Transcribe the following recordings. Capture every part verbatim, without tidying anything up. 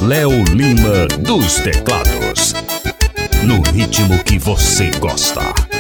Léo Lima dos teclados, no ritmo que você gosta.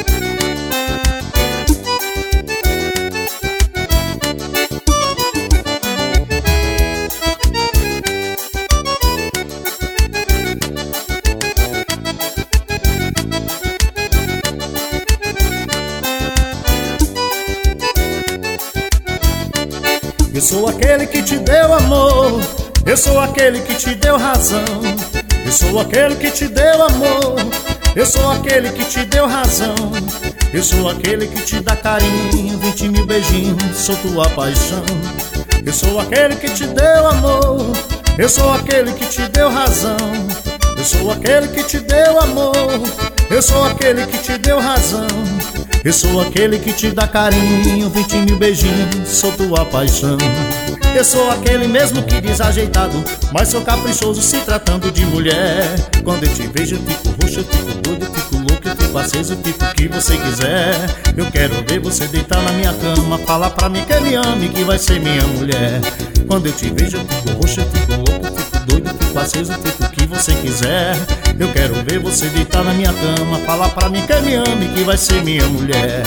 Eu sou aquele que te deu amor, eu sou aquele que te deu razão. Eu sou aquele que te deu amor, eu sou aquele que te deu razão. Eu sou aquele que te dá carinho, vinte mil beijinhos, sou tua paixão. Eu sou aquele que te deu amor, eu sou aquele que te deu razão. Eu sou aquele que te deu amor, eu sou aquele que te deu razão. Eu sou aquele que te dá carinho, vinte mil beijinhos, sou tua paixão. Eu sou aquele mesmo que desajeitado, mas sou caprichoso se tratando de mulher. Quando eu te vejo eu fico roxo, eu fico doido, eu fico louco, eu fico aceso, eu fico o que você quiser. Eu quero ver você deitar na minha cama, falar pra mim que me ame, que vai ser minha mulher. Quando eu te vejo eu fico roxo, eu fico louco, eu fico doido, eu fico aceso, eu fico o que você quiser. Eu quero ver você deitar na minha cama, falar pra mim que me ame, que vai ser minha mulher.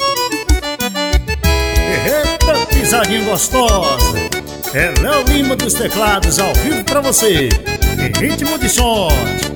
Eita, pisadinha gostosa! É Léo Lima dos teclados, ao vivo pra você, em ritmo de sorte.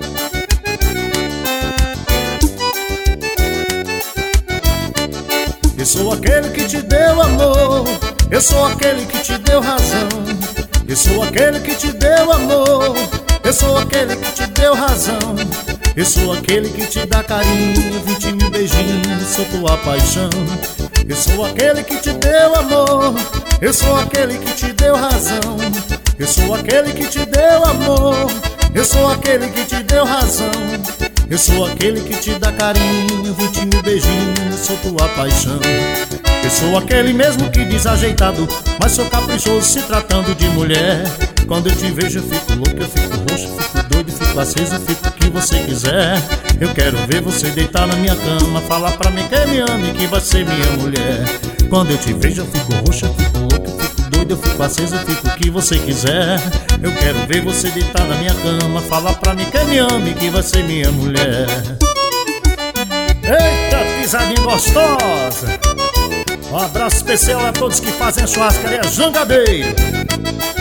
Eu sou aquele que te deu amor, eu sou aquele que te deu razão. Eu sou aquele que te deu amor, eu sou aquele que te deu razão. Eu sou aquele que te dá carinho, vinte mil beijinhos, sou tua paixão. Eu sou aquele que te deu amor, eu sou aquele que te deu razão. Eu sou aquele que te deu amor, eu sou aquele que te deu razão. Eu sou aquele que te dá carinho, vinte mil beijinhos, sou tua paixão. Eu sou aquele mesmo que desajeitado, mas sou caprichoso se tratando de mulher. Quando eu te vejo eu fico louco, eu fico roxo, fico doido, fico aceso, eu fico o que você quiser. Eu quero ver você deitar na minha cama, falar pra mim que me ame, que vai ser minha mulher. Quando eu te vejo eu fico roxo, eu fico louco, eu fico doido, eu fico aceso, eu fico o que você quiser. Eu quero ver você deitar na minha cama, falar pra mim que me ame, que vai ser minha mulher. Eita, pisadinha gostosa! Um abraço especial a todos que fazem a churrascaria Jangadeiro.